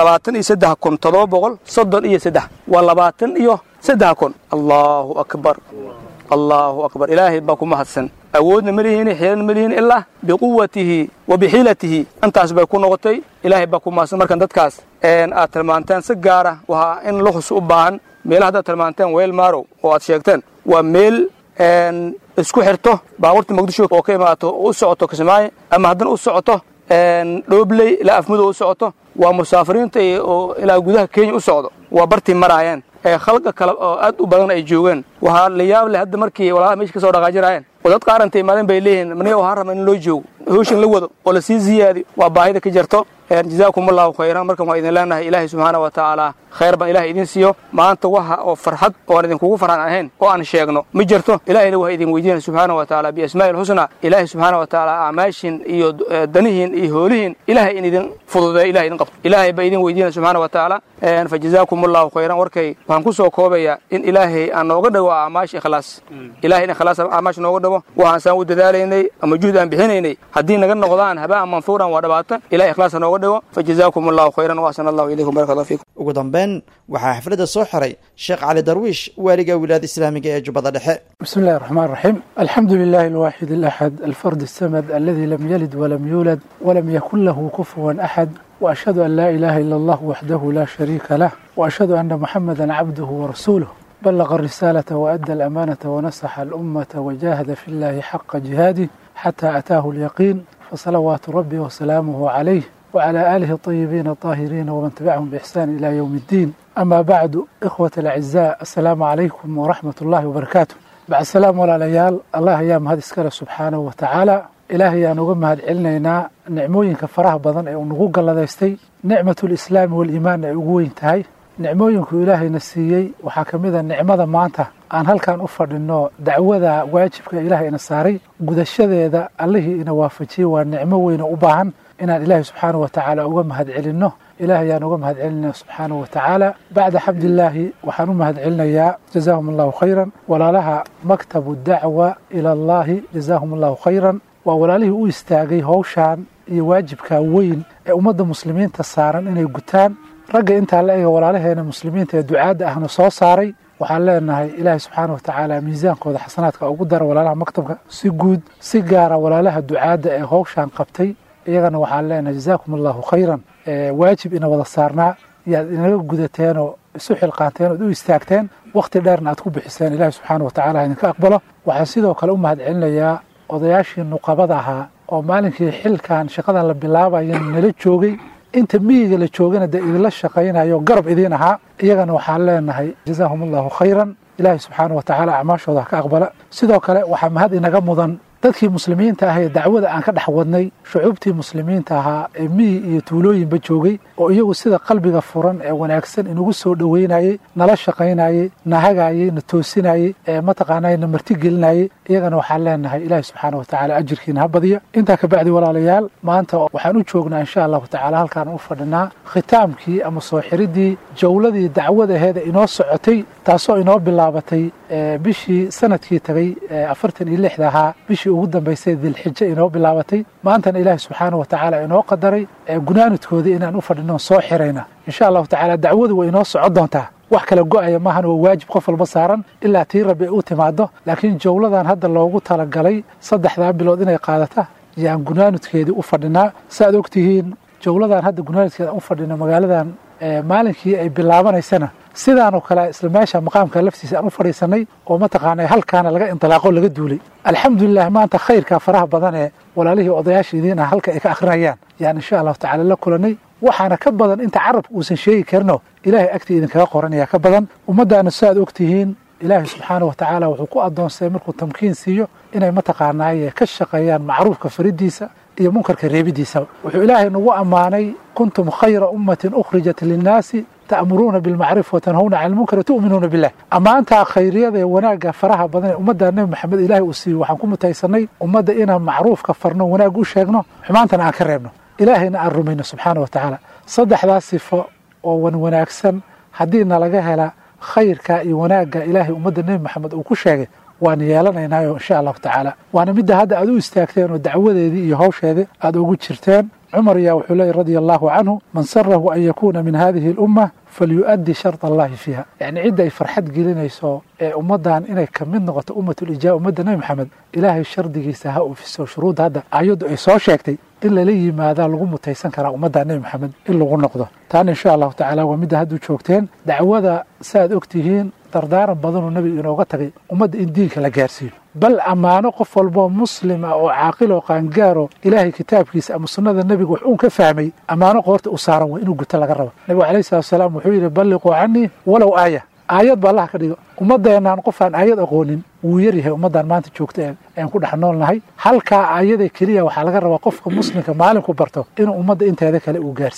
Speaker 6: 23733 waa 23 allahu akbar allahu akbar ilaahay baa ku mahadsan awoodna ma lihiin xeelna ma lihiin ilaa biquwatihi wa bihiilatihi antaas bay ku noqotay ilaahay baa ku mahadsan markan dadkaas aad tilmaantaan si gaara waxa in la xus u baahan meelaha haddaad tilmaanteen weel maarow oo aad sheegteen waa meel isku xirto baabuurta muqdisho oo ka imaato u socoto kismaayo ama haddana u socoto dhoobley ilaa afmadow u socoto waa musaafiriinta oo ilaa gudaha kenya u socdo waa bartii maraayeen khalqa kale oo aad u badan ay joogeen waxaa la yaab leh hadda markii walaalaha meesha ka soo dhaqaajirayeen oo dad qaarantay imaadeen bay leeyihiin maniga waxaan rabaa in loo joogo hawshan la wado oo la sii ziyaadiyo waa baahida ka jirto جزاكم الله خيرا مركم وإذن لنا إلهي سبحانه وتعالى khayr baan ilahay idin siiyo maanta waxa oo farxad oo aan idinkugu farxan ahayn oo aan sheegno ma jirto ilaahayna waa idin weydiinaya subxaanahu wa tacaala biasmaa'i lxusna ilaahay subxaanahu wa tacaala acmaashin iyo danihiin iyo hoolihiin ilaahay in idin fududeeyo ilahay idin qabto ilaahay baa idin weydiinaya subxaanahu wa tacaala fajazaakum allahu khayran warkay waxaan ku soo koobayaa in ilaahay aan nooga dhawo acmaash ikhlaas ilahay in ikhlaas acmaash nooga dhawo waxaan saan u dadaalaynay ama juhd aan bixinaynay haddii naga noqdaan habaan manfuuran waa dhabaata ilahay ikhlaas nooga dhawo fajazaakum allahu khayran wa ahsana allahu ilaykum barakallahu fiikum
Speaker 2: ugu dambeyn waxaa xafladda soo xiray sheekh cali darwiish waaliga wilaayada islaamiga ee jubbada dhexe
Speaker 7: بسم الله الرحمن الرحيم الحمد لله الواحد الأحد الفرد السمد الذي لم يلد ولم يولد ولم يكن له كفوا أحد وأشهد أن لا إله إلا الله وحده لا شريك له وأشهد أن محمدا عبده ورسوله بلغ الرسالة وأدى الأمانة ونصح الأمة وجاهد في الله حق جهاده حتى أتاه اليقين فصلوات ربي وسلامه عليه وعلى آله الطيبين الطاهرين ومن تبعهم بإحسان إلى يوم الدين أما بعد إخوة الأعزاء السلام عليكم ورحمة الله وبركاته بعد السلام ولا ليال الله يا مهد اسكاله سبحانه وتعالى إلهي يا نقوم هاد علنينا نعموين كفراه بضن أو نقوق الله دايستي نعمة الإسلام والإيمان أقوين تهي نعموين كو إلهي نسيي وحاكم إذا نعمة معنتها aan halkan u fadhino dacwada waajibka ilaahay ina saaray gudashadeeda allihii ina waafajiyey waa nicmo weyn oo u baahan inaan ilaahay subxaanahu wa tacaala uga mahad celinno ilaahay ayaan uga mahad celinaya subxaanahu wa tacaala bacda xamdillaahi waxaan u mahad celinayaa jazaahum allahu khayran walaalaha maktabu dacwa ila allahi jazaahum allahu khayran waa walaalihii u istaagay howshaan iyo waajibka weyn ee ummadda muslimiinta saaran inay gutaan ragga intaa la ega walaalaheena muslimiinta ee ducaadda ahna soo saaray waxaan leenahay ilaahay subxaana wa tacaala miisaankooda xasanaadka ugu dara walaalaha maktabka si guud si gaara walaalaha ducaadda ee howshaan qabtay iyagana waxaan leenahay jazaakum allahu khayran waajib ina wada saarnaa yaad inaga gudateen oo isu xilqaanteen ood u istaagteen wakhti dheerna aad ku bixiseen ilaahay subxaana wa tacala idinka aqbalo waxaan sidoo kale u mahad celinayaa odayaashii nuqabada ahaa oo maalinkii xilkan shaqadan la bilaabayan nala joogay inta miyiga la joogana dee idinla shaqaynayo garab idiin ahaa iyagana waxaan leenahay jazaahum allahu khayran ilaahay subxaana wa tacaala acmaashooda ka aqbala sidoo kale waxaa mahad inaga mudan dadkii muslimiinta ah ee dacwada aan ka dhex wadnay shucuubtii muslimiinta ahaa ee miyi iyo tuulooyinba joogay oo iyagu sida qalbiga furan ee wanaagsan inugu soo dhoweynayey nala shaqaynayey na hagaayey na toosinayey ee mataqaanaa na martigelinayey iyagana waxaan leenahay ilaahay subxaana wa tacaala ajirkiina ha badiya intaa ka bacdi walaalayaal maanta waxaan u joognaa insha allahu tacaala halkaan u fadhinaa khitaamkii ama soo xiridii jawladii dacwadaheeda inoo socotay taasoo inoo bilaabatay bishii sanadkii tagay 46 ahaa bishii ugu dambaysay dilxijo inoo bilaabatay maantana ilaahay subxaana wa tacaala inoo qadaray gunaanadkoodii inaan u fadhino soo xirayna insha allahu tacaala dacwadu way inoo socon doontaa wax kala go-aya maahan waa waajib qof walba saaran ilaa tii rabbi ay u timaado laakiin jawladan hadda loogu talagalay 3 bilood inay qaadata yaan gunaanadkeedii u fadhinaa saaad ogtihiin jawladan hadda gunaanadkeeda u fadhino magaaladan maalinkii ay bilaabanaysana sidaanoo kale isla meesha maqaamka laftiisa aan u fadhiisanay oo mataqaanaa halkaana laga intilaaqo laga duulay alxamdulilah maanta khayrka faraha badan ee walaalihii odayaasha idiin ah halka ay ka akhrinayaan yaan insha allahu tacaala la kulanay waxaana ka badan inta carabka uusan sheegi karino ilaahay agtii idinkaga qoranaya ka badan ummaddaana saaad ogtihiin ilaahay subxaana wa tacaala wuxuu ku addoonsaday markuu tamkiin siiyo inay mataqaanaaye ka shaqeeyaan macruufka faridiisa iyo munkarka reebidiisa wuxuu ilaahay nagu ammaanay kuntum khayra ummatin ukhrijat linnaasi ta'muruuna bilmacruuf watanhawna cani lmunkar watu'minuuna billah ammaantaa khayriyada ee wanaagga faraha badan ee ummadda nebi maxamed ilaahay uu siiyo waxaan ku mutaysanay ummadda inaan macruufka farno wanaag u sheegno xumaantana aan ka reebno ilaahayna aan rumayno subxaana wa tacaala 3 sifo oo wanaagsan haddii nalaga hela khayrka iyo wanaagga ilaahay ummadda nebi maxamed uu ku sheegay waan yeelanaynaayo insha allahu tacaala waana midda hadda aad u istaagteen oo dacwadeedii iyo hawsheedii aad ugu jirteen cumar yaa wuxuu leeyay radia allahu canhu man sarahu an yakuuna min hadihi alumma falyu'addi sharta allahi fiiha yacni cidda ay farxad gelinayso ee ummaddan inay ka mid noqoto ummatulijaaba ummadda nebi maxamed ilaahay shardigiisa ha oofiso shuruudda hadda ayaddu ay soo sheegtay in lala yimaadaa lagu mutaysan karaa ummadda nebi maxamed in lagu noqdo taana insha allahu tacaala waa midda haddu joogteen dacwada saaad ogtihiin dardaaran badanoo nebiga inooga tagay ummadda in diinka la gaarsiiyo bal ammaano qof walboo muslim ah oo caaqil oo qaangaaro ilaahay kitaabkiisa ama sunnada nebiga wax uun ka fahmay ammaano qoorta u saaran way inuu guto laga rabo nebigu calayhi salatu wasalaam wuxuu yidhi balliquu canii walow aaya aayad ba allah ka dhigo ummaddeenaan qofaan aayad aqoonin wuu yaryahay ummaddaan maanta joogta aan ku dhex noolnahay halkaa aayada keliya waxaa laga rabaa qofka muslimka maalinku barto inuu ummadda inteeda kale uu gaarsiiyo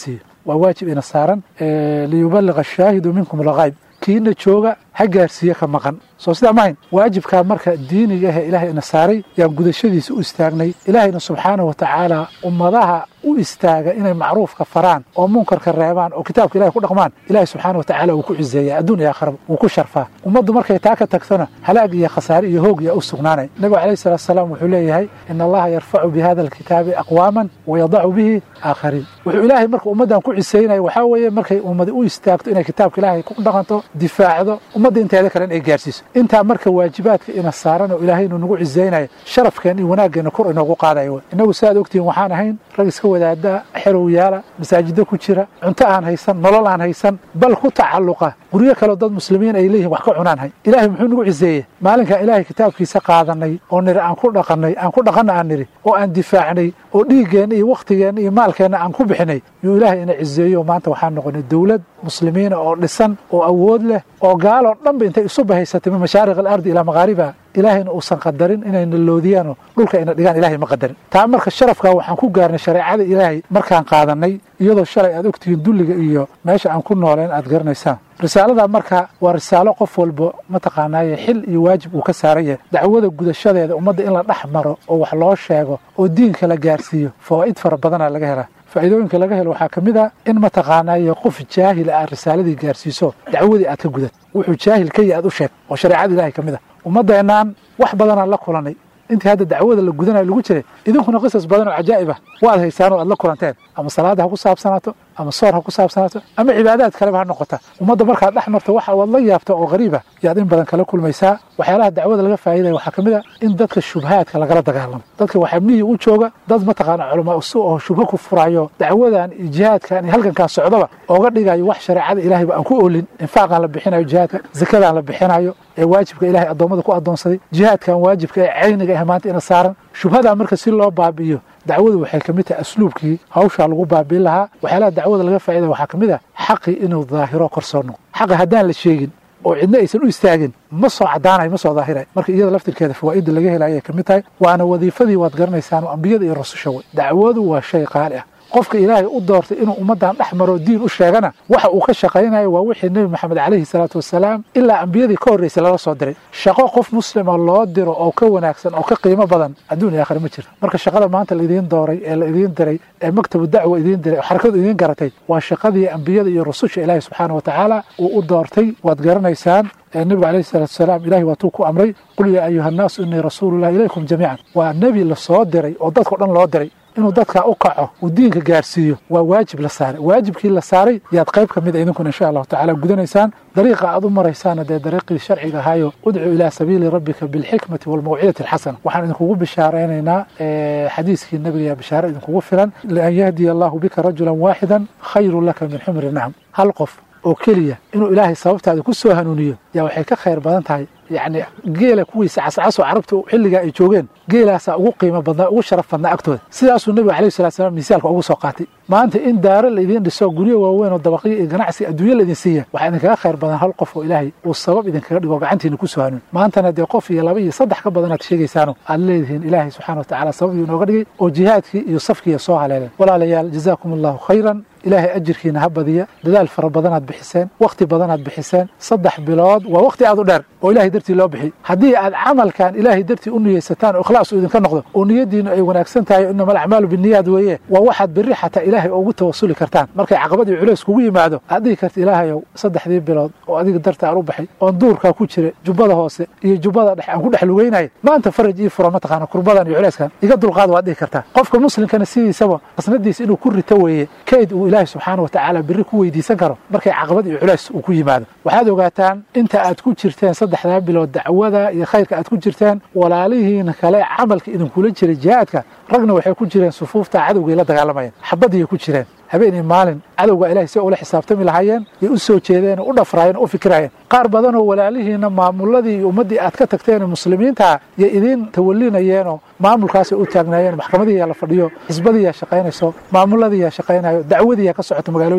Speaker 7: waa waajib ina saaran liyuballiga ashaahidu minkum alghayb kiina jooga ha gaarsiiye ka maqan soo sidaa mahayn waajibkaa marka diiniga ahee ilaahay ina saaray yaan gudashadiisa u istaagnay ilaahayna subxaanahu watacaala ummadaha u istaaga inay macruufka faraan oo munkarka reebaan oo kitaabka ilahay ku dhaqmaan ilahay subxaana watacaala wuu ku cizeeyaa adduun iyo aakhiraba wuu ku sharfaa ummaddu markay taa ka tagtona halaag iyo khasaare iyo hoog yaa u sugnaanay nabigu calayhi salatu wasalaam wuxuu leeyahay in allaha yarfacu bi hada alkitaabi aqwaaman wayadacu bihi aakhariin wuxuu ilaahay marka ummaddan ku ciseynaya waxaa weeye markay ummadi u istaagto inay kitaabka ilaahay ku dhaqanto difaacdo ummadda inteeda kale in ay gaarsiiso intaa marka waajibaadka ina saaran oo ilaahay inuu nagu cizeynayo sharafkeen iyo wanaaggeena kor inoogu qaadayo inagu saaad ogtihiin waxaan ahayn rag iska wadaada xerow yaala masaajidda ku jira cunto aan haysan nolol aan haysan bal ku tacalluqa guryo kaleo dad muslimiin ay leeyihin wax ka cunaanhay ilaahay muxuu nagu cizeeyey maalinkaan ilaahay kitaabkiisa qaadanay oo niri aan ku dhaqanna aan niri oo aan difaacnay oo dhiiggeenna iyo wakhtigeenna iyo maalkeenna aan ku bixinay yuu ilaahay ina cizeeyo maanta waxaan noqonay dowlad muslimiina oo dhisan oo awood leh oo gaaloo dhanba intay isu bahaysatay min mashaariq alardi ilaa maqaaribaha ilaahayna uusan qadarin inayna loodiyaanoo dhulka ayna dhigaan ilahay ma qadarin taa marka sharafkaa waxaan ku gaarnay shareecada ilaahay markaan qaadanay iyadoo shalay aad ogtihiin dulliga iyo meesha aan ku nooleen aad garanaysaan risaalada marka waa risaalo qof walba mataqaanaaye xil iyo waajib uu ka saaran yahay dacwada gudashadeeda ummadda in la dhex maro oo wax loo sheego oo diinka la gaarsiiyo fawaa'id fara badanaa laga helaa faa'iidooyinka laga helo waxaa ka mid a in mataqaanaaye qof jaahil aad risaaladii gaarsiiso dacwadii aad ka gudad wuxuu jaahil ka yahi aad u sheeg oo shareecada ilahay ka mid a ummaddeenaan wax badanaan la kulanay intii hadda dacwada la gudanayo lagu jiray idinkuna qisas badan oo cajaa'ib ah waad haysaan oo aad la kulanteen ama salaada ha ku saabsanaato ama soor ha ku saabsanaato ama cibaadaad kaleba ha noqota ummadda markaad dhex marto waxa waad la yaabta oo qariiba yaad in badan kala kulmaysaa waxyaalaha dacwada laga faa'iidaya waxaa ka mid a in dadka shubhaadka lagala dagaalamo dadka waxaa miyii u jooga dad mataqaana culamaa usu oo shubho ku furayo dacwadan iyo jihaadkan iyo halkankaan socdaba ooga dhigayo wax shareecada ilaahayba aan ku oolin infaaqaan la bixinayo jihaadka zakadaan la bixinayo ee waajibka ilahay addoommada ku addoonsaday jihaadkan waajibka ee cayniga ah maanta ina saaran shubhadaa marka si loo baabi'iyo dacwadu waxay ka mid tahay asluubkii hawshaa lagu baabiin lahaa waxyaalaha dacwada laga faa'idaya waxaa ka mid ah xaqii inuu daahiro kor soo noqo xaqi haddaan la sheegin oo cidna aysan u istaagin ma soo caddaanayo ma soo daahirayo marka iyada laftirkeeda fawaa'idda laga helaya ay ka mid tahay waana wadiifadii waad garanaysaan oo ambiyada iyo rasusha way dacwadu waa shay qaali ah qofka ilaahay u doortay inuu ummaddan dhex maro diin u sheegana waxa uu ka shaqaynayo waa wixii nebi maxamed calayhi salaatu wasalaam ilaa ambiyadii ka horraysay lala soo diray shaqo qof muslima loo diro oo ka wanaagsan oo ka qiimo badan adduun iyo aakhira ma jirto marka shaqada maanta laidiin dooray ee la idiin diray ee maktabu dacwa idiin diray oo xarakadu idiin garatay waa shaqadii ambiyada iyo rasusha ilaahay subxaana wa tacaala uu u doortay waad garanaysaan النبي عليه الصلاة والسلام إلهي واتوكو أمري قل يا أيها الناس إني رسول الله إليكم جميعا والنبي لصادري وضدك ودن لو دري inuu dadka u kaco uu diinka gaarsiiyo waa waajib la saaray waajibkii la saaray yaad qayb ka mid ah idinkuna insha Allah ta'ala gudanaysaan dariiqa aad u maraysaan dariiqii sharciga ahayo udcu ila sabiili rabbika bil hikmati wal maw'idati al hasana waxaan idinkugu bishaareynaa xadiiskii nabiga bishaare idinkugu filan la yahdi Allah bika rajulan waahidan khayrun laka min humri na'am hal qof oo keliya inuu ilaahay sababtaada ku soo hanuuniyo yaa waxay ka khayr badan tahay يعني geela kuwiisa cascaso carabtu xilliga ay joogeen geelaasa ugu qiimo badnaa ugu sharaf badnaa agtooda sidaasuu nabiga calayhi salaatu wasalaam misaalka ugu soo qaatay maanta in daaro la idiin dhiso guryo waaweyn oo dabaqyo iyo ganacsi adduunyo la idin siiya waxaa idinkaga khayr badan hal qof oo ilaahay uu sabab idinkaga dhigo gacantiina ku soo hanuun maantana dee qof iyo laba iyo saddex ka badanaad sheegaysaano aad leedihiin ilaahay subxaana watacaala sababdii inooga dhigay oo jihaadkii iyo safkiiya soo haleeleen walaalayaal jazaakum allahu khayran ilaahay ajirkiina ha badiya dadaal fara badanaad bixiseen waqti badanaad bixiseen 3 bilood waa waqti aad u dheer oo ilaahay dartii loo bixi haddii aad camalkan ilaahay dartii u niyeysataan oo ikhlaas u idinka noqdo oo niyadiinu ay wanaagsan tahay inama alacmaalu binniyaad weeye waa waxaad berri xataa ilaahay ugu tawasuli kartaan markay caqabad iyo culays kugu yimaado aad dhihi karta ilaahayow 3 bilood oo adiga darta aan u baxay oon duurkaa ku jira jubbada hoose iyo jubbada dhex aan ku dhex lugeynaya maanta faraj ii fura mataqaana kurbadan iyo culayskan iga dulqaad waad dhihi kartaa qofka muslimkana sidiisaba qasnadiisa inuu ku rito weeye kayd uu ilaahay subxaana watacaala berri ku weydiisan karo markay caqabad iyo culays uu ku yimaado waxaad ogaataan inta aad ku jirteen 3 bilood dacwada iyo khayrka aad ku jirteen walaalihiina kale camalka idinkula jiray jihaadka ragna waxay ku jireen sufuufta cadowgay la dagaalamayeen xabadii ku jireen habeenii maalin cadowga ilaahay si ula xisaabtami lahaayeen ay u soo jeedeen u dhafraayeen u fikrayeen qaar badan oo walaalihiina maamuladii iyo ummadii aad ka tagteen muslimiinta iyo idin tawalinayeen oo maamulkaas u taagnaayeen maxkamadii la fadhiyo xisbadii shaqeynayso maamuladii shaqeynayo dacwadii ka socoto magaalooyinka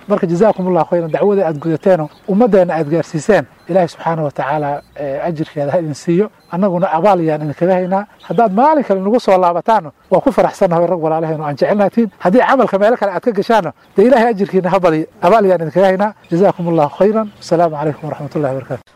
Speaker 7: marka jazaakum allahu khayran dacwada aad gudateeno ummaddeena aad gaarsiiseen ilaahay subxaana wa tacaala ajirkeeda ha idin siiyo annaguna abaal yaan idinkaga haynaa haddaad maalin kale nagu soo laabataanno waa ku faraxsannahay rag walaalaheen oo aan jecelnaatiin haddii camalka meelo kale aad ka gashaanno dee ilaahay ajirkiina ha badiyo abaal yaan idinkaga haynaa jazaakum allahu khayran wasalaamu calaykum waraxmat ullahi wabarakatu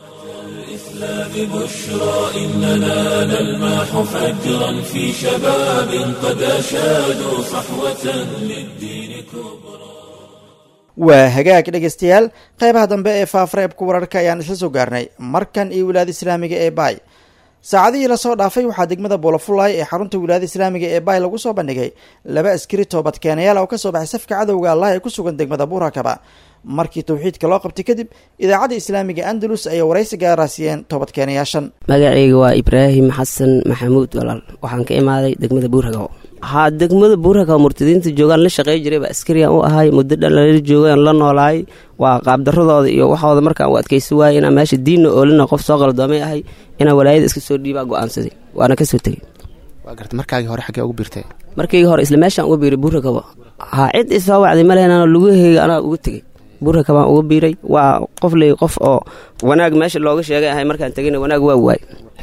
Speaker 1: ببشرى إننا نلمح فجرا في شباب قد أشادوا صحوة للدين كبرى.
Speaker 2: waa hagaag dhegaystayaal qaybaha dambe ee faafareebka wararka ayaan isla soo gaarnay markan iyo wilaayada islaamiga ee baay saacadihii lasoo dhaafay waxaa degmada boolofulaay ee xarunta wilaayada islaamiga ee baay lagu soo bandhigay 2 askari toobadkeenayaal oo ka soo baxay safka cadowga allah ee ku sugan degmada buurakaba markii tawxiidka loo qabtay kadib idaacadda islaamiga andalus ayay waraysi gaaraasiyeen toobadkeenayaashan.
Speaker 8: magacayga waa ibraahim xasan maxamuud walaal waxaan ka imaaday degmada buurhagaw. degmada buurhagaw murtadiinta joogaan la shaqey jirayba askariyan u ahay muddo dhan lala joogaan la noolaay waa qaabdaradooda iyo waxooda markaan u adkaysi waayay inaan meesha diinna oolina qof soo qaldoomay ahay inaan walaayada iska soo dhiibaa go'aansaday waana ka soo tegey.
Speaker 9: waa garta markaagii hore xaggee ugu biirtay?
Speaker 8: markaygii hore isla meeshaan uga biiray buurhagaw. cid isoo wacday ma lehenaan lugaheyga anaa uga tegey buurhaka baan uga biiray waa qof oo wanaag meesha looga sheegay ahay markaan tegayna wanaag waa waay.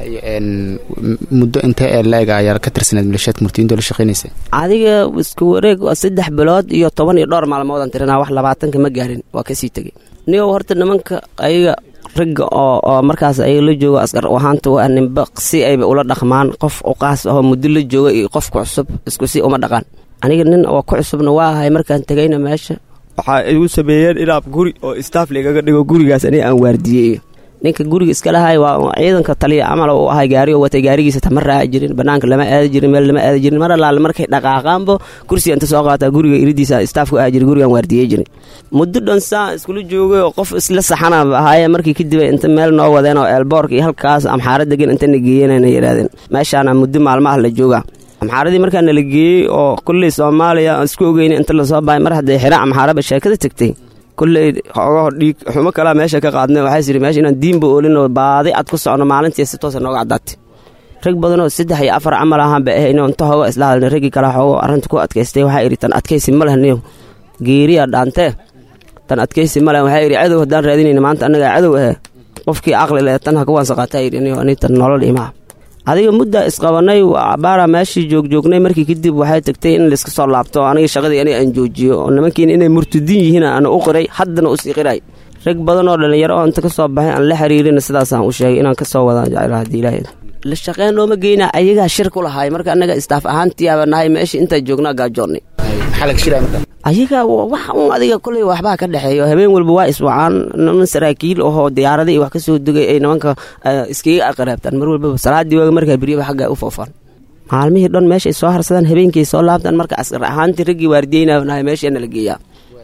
Speaker 9: muddo intee ee la-ega ayaa ka tirsaneed maleeshiyaadka murtadiinta la shaqaynaysa?
Speaker 8: adiga isku wareeg 3 bilood iyo 10 iyo dhowr maalmood aan tirinaa wax 20 ma gaarin waa kasii tegay. niyo horta nimanka ayaga ragga oo markaas ayaga la joogo askar ahaanta waa ninba si ayba ula dhaqmaan qof u qaas ah muddo la jooga iyo qof ku cusub isku si uma dhaqan. aniga nin oo ku cusubna waa ahay markaan tegayna meesha waxaa igu sameeyeen inaab guri oo staff ligaga dhigo gurigaas aniga aan waardiyeeyo. ninka guriga iska lahay waa ciidanka taliya camal oo ahay gaari oo watay gaarigiisa tamar raaci jirin banaanka lama aadi jirin meel lama aadi jirin mar allaale markay dhaqaaqaanbo kursi inta soo qaataa guriga iridiisa staffku aadi jiray gurigan waardiyey jiray. muddo dhan saa iskula joogay oo qof isla saxana ahaayeen markii kadib inta meel noo wadeen oo eelboorka iyo halkaas amxaarad degan inta nageeyeen yiraahdeen meeshaana muddo maalmaha la joogaa. amxaaradii markaa nala geeyey oo kulley soomaaliya aan isku ogeyn inta lasoo bahay mar hadday xira amxaaraba sheekada tagtay kulley xoogaho dhiig xumo kalaa meesha ka qaadnay waxay siri meesha inaan diinba oolin oo baadi cad ku socno maalintii si toosa nooga caddaatay. rag badanoo 3 iyo 4 camal ahaan ba ahayno inta hooga isla hadalnay raggii kala xoogo arrinta ku adkaystay waxaa idhi tan adkaysi ma lehniyo geeriya dhaantee tan adkaysi ma leh waxaa idhi cadow haddaan raadinayna maanta annagaa cadow qofkii caqli leh tan ha kuwaan saqaataa idhi niyo anitan nolol imaa adiga mudda isqabanay baara meeshii joognay markii kadib waxay tagtay in la iska soo laabto aniga shaqadii aniga aan joojiyo oo nimankiin inay murtadiin yihiin aan u qiray haddana u sii qiray. rag badan oo dhalinyaro oo inta ka soo baxay aan la xiriirin sidaasaan u sheegay inaan ka soo wadaan jecel hadii ilaahay la shaqeyn looma geeyna ayaga shir ku lahaay marka anaga staff ahaantii aba nahay meeshii inta joognaa gaajoornay.
Speaker 9: xalag shiray
Speaker 8: ayaga wax adiga kulay waxba ka dhaxeeyo habeen walba waa iswacaan niman saraakiil oo diyaaradii wax ka soo degay ay nimanka iskiga aqraabtaan mar walba salaadii waaga markaa biriba xagga u foofaan maalmihii dhan meesha ay soo harsadaan habeenkii soo laabtaan marka askar ahaantii raggii waardiyeynaa meesha la geeyaa.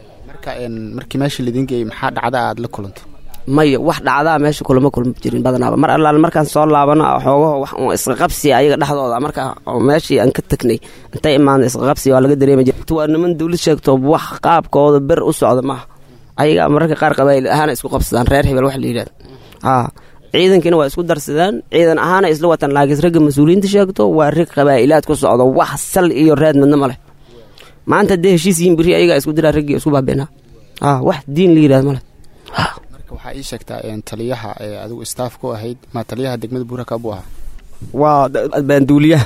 Speaker 9: markii meesha lidin geeyay maxaa dhacda aad la kulantay?
Speaker 8: maya wax dhacdaa meesha kulama jirin badanaaba mar allaale markaan soo laabana xoogaho wax isqa qabsi ayaga dhexdooda marka meeshii aan ka tagnay intay imaan isqa qabsi waa laga dareemay waa niman dawlad sheegto wax qaabkooda ber u socda maaha ayaga mararka qaar qabayl ahaan isku qabsadaan reer hebel wax la yiraahdo ciidankina waa isku darsadaan ciidan ahaan isla watan laakiin ragga mas'uuliyiinta sheegto waa rag qabaylaad ku socdo wax sal iyo reed midna ma leh maanta de heshiisiin biri ayaga isku diraa ragga isku baabeena wax diin la yiraahdo ma leh.
Speaker 9: waxaa ii sheegtaa taliyaha adigu staff ku ahayd ma taliyaha degmada buurhaka buu ahaa?
Speaker 8: waa banduuliyaha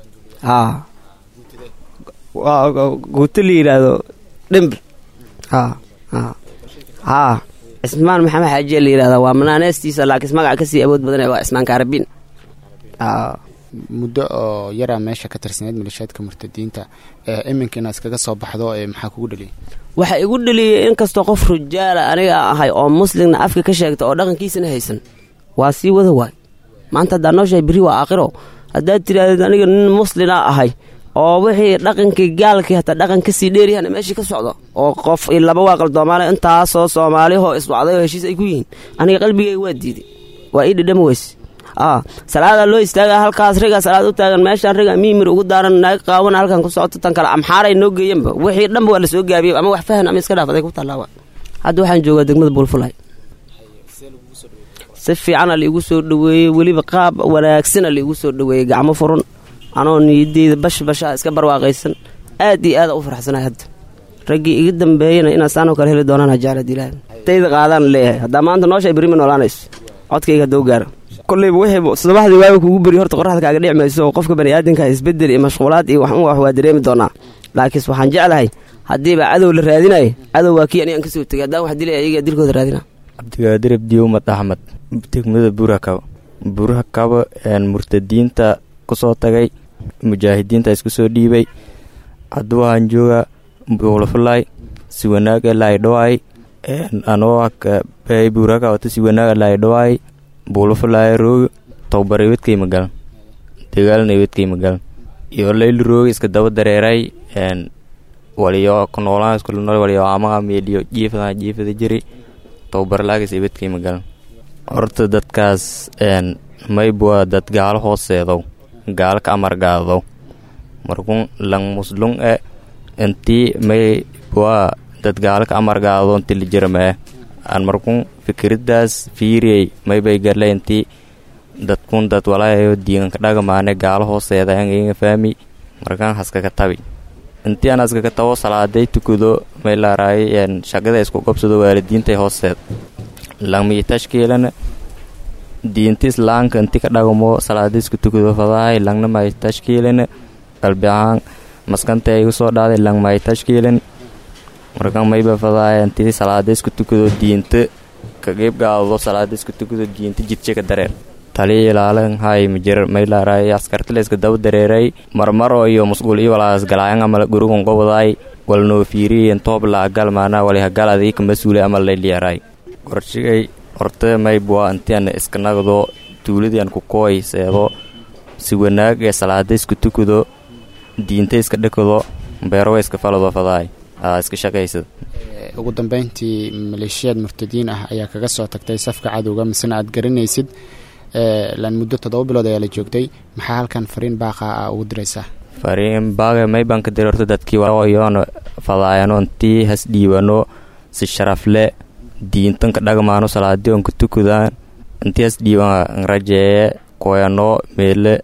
Speaker 8: waa guuto la yiraahdo dhimbi ismaan maxamed xaaji la yiraahdo waa manaaneestiisa laakiin magaca kasii awood badan waa ismaan kaarabin.
Speaker 9: muddo oo yaraa meesha ka tirsaneed maleeshiyaadka murtadiinta iminka inaad iskaga soo baxdo maxaa kugu dhaliyay?
Speaker 8: waxa igu dhaliyay inkastoo qof rujaala aniga ahay oo muslimna afka ka sheegta oo dhaqankiisana haysan waa sii wada waay maanta haddaan noo sheegay biri waa aakhiro haddaad tiraahdeed aniga nin muslina ahay oo wixii dhaqankii gaalkii hataa dhaqan kasii dheeryahan meeshii ka socdo oo qof laba waa qaldoomaale intaasoo soomaalihoo iswacday oo heshiis ay ku yihiin aniga qalbigayga waa diiday waa ii dhadhami weyse salaadaa loo istaaga halkaas rigaa salaad u taagan meeshaan riga miimir ugu daaran naag qaawan halkan ku socoto tan kale amxaaray noo geeyanba wixii dhanba waa la soo gaabiyey ama wax fahan ama iska dhaafaday ku taallaa hadda waxaan joogaa degmada buulfulay si fiicana liigu soo dhaweeyey weliba qaab wanaagsana liigu soo dhaweeyey gacmo furun anoo niyadeyda bashbashaa iska barwaaqaysan aad iyo aada u faraxsanahay hadda raggii iga dambeeyana inaa saanoo kale heli doonaan hajaalad ilaah tayda qaadaan leeyahay haddaa maanta noosha berima noolaanayso codkayga hadduu gaaro kollayba wixii subaxdii waaga kugu beri horta qorraxda kaaga dhici mayso oo qofka baniaadanka isbedel iyo mashquulaad iyo wax waa dareemi doonaa laakiinse waxaan jeclahay haddiiba cadow la raadinayo cadow waa kii anigaan ka soo tegay haddaan wax dilay ayagaa dilkooda raadina
Speaker 10: cabdigaadir abdiumad axmed degmada buurhakabo murtadiinta ku soo tagay mujaahidiinta isku soo dhiibay hadduu waxaan jooga buulafulaay si wanaag laydhawaay anoo buurhaka wata si wanaag laydhawaay buulafulaay rooga towbara wedkay magalan dagaalna wedkay magalan iyo layli rooga iska daba dareeray waliyo ku noolaan isku nool waliyo amaha meeliyo jiifada jiri towbarlaagis wedkay magalan horta dadkaas maybwa dad gaalo hooseedow gaalo ka amargaadow markun lang muslung intii maybwa dad gaalo ka amargaado inti la jirama aan markun fikiradaas fiiriyey maybay garle intii dadkun dad walaayo diiganka dhagamaane gaalo hooseeda angainga faami markaan haskaka tabi intii aan haskaka tabo salaaday tukado may laaraay shaqada isku qabsado waalidiintay hooseed langmi tashkiilana diinta islaamka inti ka dhagamo salaada isku tukado fadahay langna may tashkiilana qalbi ahaan maskanta ay usoo dhaaday lang may tashkiilan markaan mayba fadahay inti salaada isku tukado diinta ka qeyb gaado salaada isku tukado diinta jidje ka dareer tali ilaalan hay majir may laaraay askartile iska daba dareeray marmaro iyo musqul iyo walaas galayaan ama gurugun qobaday walno fiiriyeen toob la gal maana wali hagaladii ka masuulay ama la liyaray qorshigay horta maybwa intaan iska nagdo tuuladii ku kooyseedo si wanaag ee salaada isku tukado diinta iska dhakado beero iska falado fadaay iska shaqaysad
Speaker 9: ugu dambeyntii maleeshiyaad murtadiin ah ayaa kaga soo tagtay safka cadowga misna aad garanaysid lan muddo 7 bilood ayaa la joogtay maxaa halkan fariin baaqa ah ugu diraysaa
Speaker 10: fariin baaqa may baan ka diray horta dadkii waayoon fadaayano intii has dhiibano si sharaf leh diintan ka dhagmaano salaadii on ku tukudaan intii has dhiiban rajee koyano meele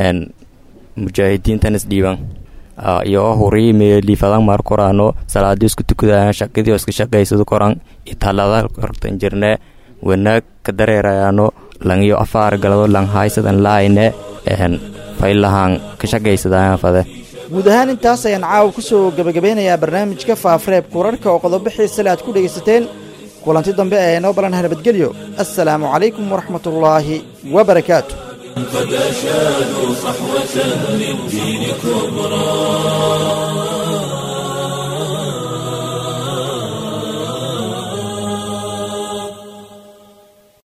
Speaker 10: mujaahidiintan is dhiiban iyo horii meeli fadan mar qorano salaadii isku tukudaan shaqadii isku shaqaysado koran italada hortan jirne wanaag ka dareerayaano langiyo afaar galado lang haysadan laayne faylahan ka shaqaysadaan fade
Speaker 2: guud ahaan intaas ayaan caawa ku soo gabagabeynayaa barnaamijka faafareeb kurarka oo qodobo xiiso leh aad ku dhegaysateen kulanti dambe ee noo balan nabadgelyo assalaamu calaykum waraxmatullaahi wabarakaatu
Speaker 1: قد أشادوا صحوة للدين كبرى.